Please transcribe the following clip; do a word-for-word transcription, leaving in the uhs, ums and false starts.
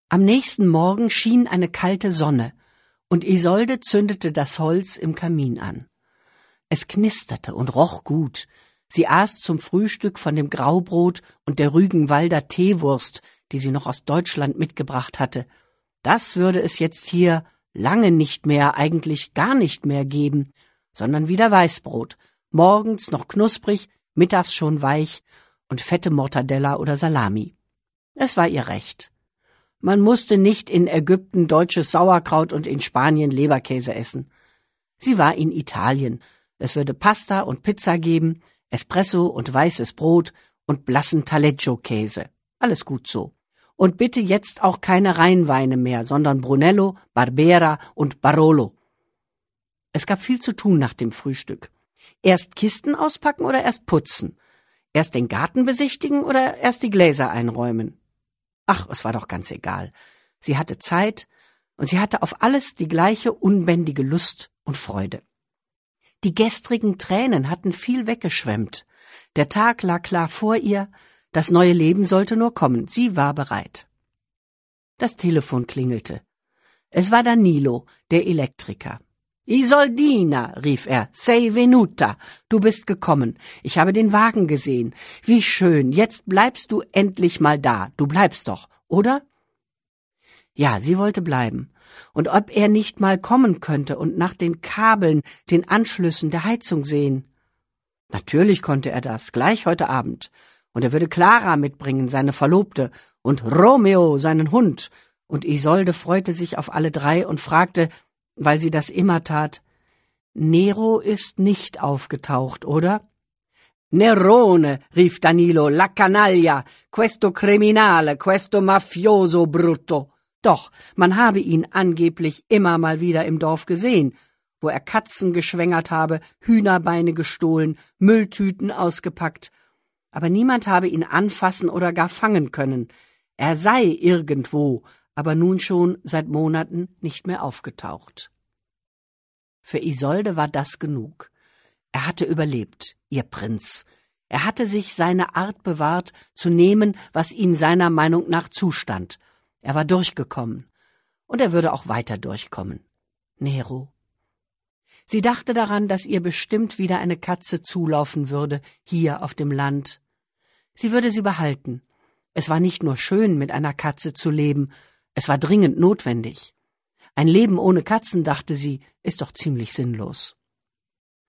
Am nächsten Morgen schien eine kalte Sonne, und Isolde zündete das Holz im Kamin an. Es knisterte und roch gut. Sie aß zum Frühstück von dem Graubrot und der Rügenwalder Teewurst, die sie noch aus Deutschland mitgebracht hatte. Das würde es jetzt hier lange nicht mehr, eigentlich gar nicht mehr geben, sondern wieder Weißbrot, morgens noch knusprig, mittags schon weich und fette Mortadella oder Salami. Es war ihr Recht. Man musste nicht in Ägypten deutsches Sauerkraut und in Spanien Leberkäse essen. Sie war in Italien. Es würde Pasta und Pizza geben, Espresso und weißes Brot und blassen Taleggio-Käse. Alles gut so. Und bitte jetzt auch keine Rheinweine mehr, sondern Brunello, Barbera und Barolo. Es gab viel zu tun nach dem Frühstück. Erst Kisten auspacken oder erst putzen? Erst den Garten besichtigen oder erst die Gläser einräumen? Ach, es war doch ganz egal. Sie hatte Zeit, und sie hatte auf alles die gleiche unbändige Lust und Freude. Die gestrigen Tränen hatten viel weggeschwemmt. Der Tag lag klar vor ihr, das neue Leben sollte nur kommen, sie war bereit. Das Telefon klingelte. Es war Danilo, der Elektriker. »Isoldina«, rief er, «sei venuta, du bist gekommen. Ich habe den Wagen gesehen. Wie schön, jetzt bleibst du endlich mal da. Du bleibst doch, oder?« Ja, sie wollte bleiben. Und ob er nicht mal kommen könnte und nach den Kabeln, den Anschlüssen der Heizung sehen. Natürlich konnte er das, gleich heute Abend. Und er würde Clara mitbringen, seine Verlobte, und Romeo, seinen Hund. Und Isolde freute sich auf alle drei und fragte, weil sie das immer tat, »Nero ist nicht aufgetaucht, oder?« »Nerone«, rief Danilo, »la canaglia, questo criminale, questo mafioso brutto.« Doch, man habe ihn angeblich immer mal wieder im Dorf gesehen, wo er Katzen geschwängert habe, Hühnerbeine gestohlen, Mülltüten ausgepackt. Aber niemand habe ihn anfassen oder gar fangen können. Er sei irgendwo, aber nun schon seit Monaten nicht mehr aufgetaucht. Für Isolde war das genug. Er hatte überlebt, ihr Prinz. Er hatte sich seine Art bewahrt, zu nehmen, was ihm seiner Meinung nach zustand. Er war durchgekommen. Und er würde auch weiter durchkommen. Nero. Sie dachte daran, dass ihr bestimmt wieder eine Katze zulaufen würde, hier auf dem Land. Sie würde sie behalten. Es war nicht nur schön, mit einer Katze zu leben, es war dringend notwendig. Ein Leben ohne Katzen, dachte sie, ist doch ziemlich sinnlos.